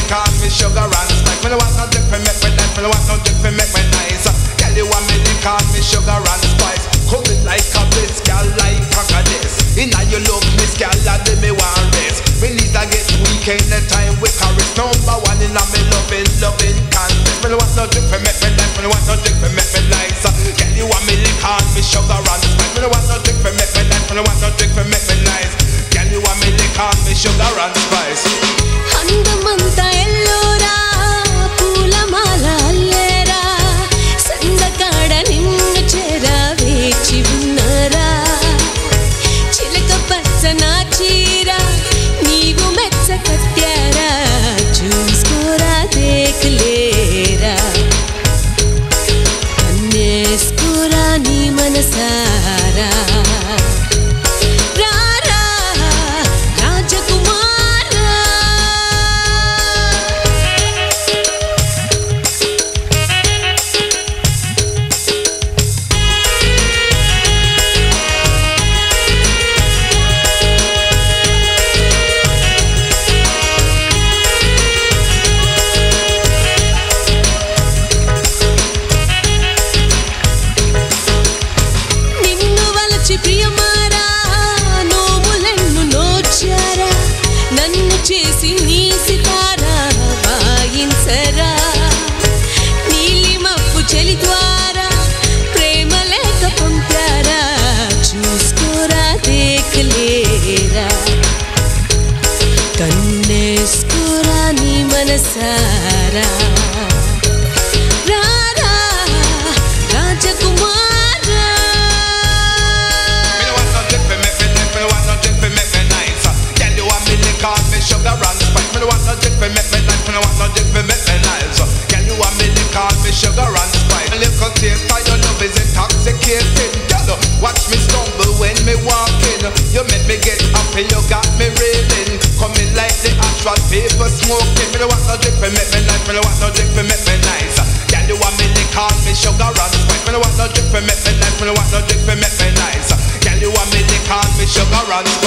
liquor and me sugar and spice. Me no want no drink for make me nice. Me no want no drink for make me nice. Girl, you want me liquor and me sugar and spice. Come it like a bliss, girl, like a goddess. Inna you love miss, girl, and then me want rest. Me need to get weak in the time we caress. Number one inna me loving contest. Me no want no drink for make me nice. Me no want no drink for make me nice. Girl, you want me liquor and me sugar and spice. Me no want no drink for make me nice. Me no want no drink for make me nice. Girl, you want me liquor and me sugar and spice. అందమంతా ఎల్లోరా పూలమాల అల్లేరా సందకాడ నిన్ను చేరా వేచి ఉన్నారా చిలక పచ్చన చీర నీవు మెచ్చ కట్టారా చూసుకోరా దేఖలేరా కన్నేసుకోరా నీ మనసారా చేసి నీ సితారా వాయించరా నీలిమప్పు చలి ద్వారా ప్రేమ లేక పంపారా చూసుకోరా దేఖలేరా కన్నేసుకోరా నీ మనసారా రారా రాజకుమారా sugar and spice. Me no want no drink for make me nice. Me no want no drink for make me nice. Girl, you want me liquor and me sugar and spice. A little taste of your love is intoxicating. Girl, watch me stumble when me walk in. You make me get happy, you got me reeling. Coming like the actual paper smoking. Me no want no drink for make me nice. Me no want no drink for make me nice. Girl, you want me liquor and me sugar and spice. Me no want no drink for make me nice. Me no want no drink for make me nice. Girl, you want me liquor and me sugar and spice.